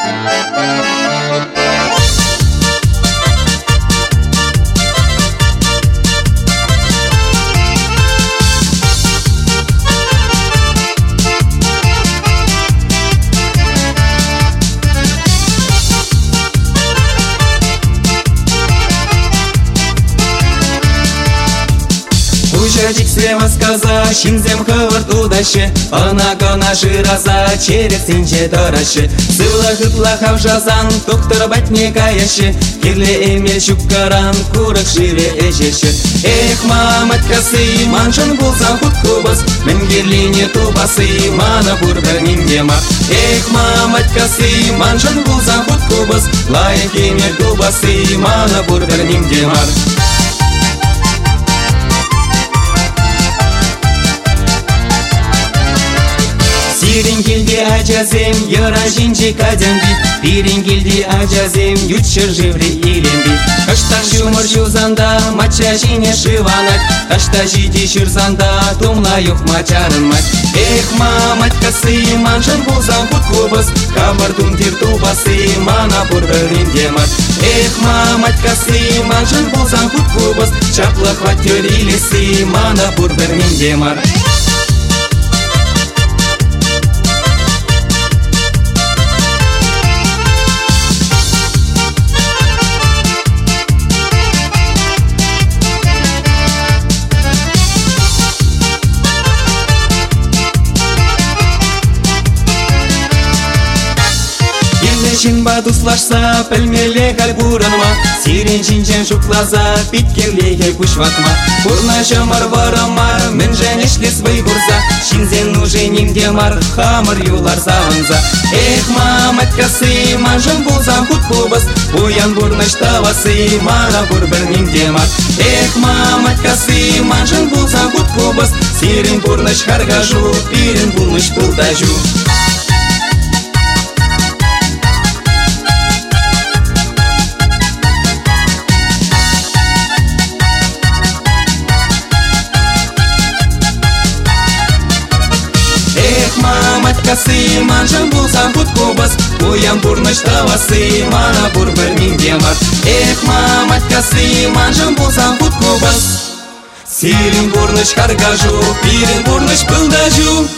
Ужадик слева сказа, шинзем хывырт удачы, Панагона жираза, черек сенче дорашы. Сывлы-хытлы хавжазан, доктор батне каяшы, Кирле эмел шуккаран, курык жире эжеші. Эх, мамат касы, маншын болсан худ кубас, Мінгерлине тубасы, мана бурбір ниндемар. Эх, мамат касы, маншын болсан худ кубас, Лайық емел тубасы, мана бурбір ниндемар. Сиренгелди ажазем, йыра жинжи кадямби, Пиренгелди ажазем, ютшыр живри иленби. Каштар жумыр жузанда, мача жине шиванак, Кашта жиди шырзанда, тумла юх мачарын мать. Эх, мамать касы, маншын болсан худ кубас, Кабар тумтир тубасы, мана бурберин демат. Эх, мамать касы, маншын болсан худ кубас, Чаплы хваттер илеси, мана бурберин демар. Шинба дуслашса, пілмеле кальбуранма, Сирен шинчен шуклаза, питкерлеге кушватма. Курна жамар варамар, мен женешлес выйгурза, Шинзен нужен ниндемар, хамыр юлар саванза. Эх, мамать касы, манжын болзан худ кубас, Буян бурныш тавасы, мана бурбір ниндемар. Эх, мамать касы, манжын болзан худ кубас, Сирен бурныш харгажу, пирен булныш пылдажу. Мамать касы, манжын болсан худ кубас, Буян бурныш тавасы, мана бурбір ниндемар. Эх, мамать касы, манжын болсан худ кубас, Сирен бурныш харгажу, пирен бурныш пылдажу.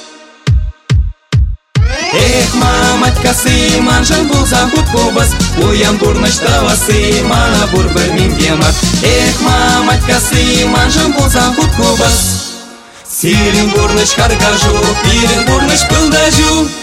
Эх, мамать касы, манжын болсан худ кубас, Буян бурныш тавасы, мана бурбір ниндемар. Эх, мамать касы, манжын болсан худ кубас, Сирен бурныш харгажу, пирен бурныш пылдажу.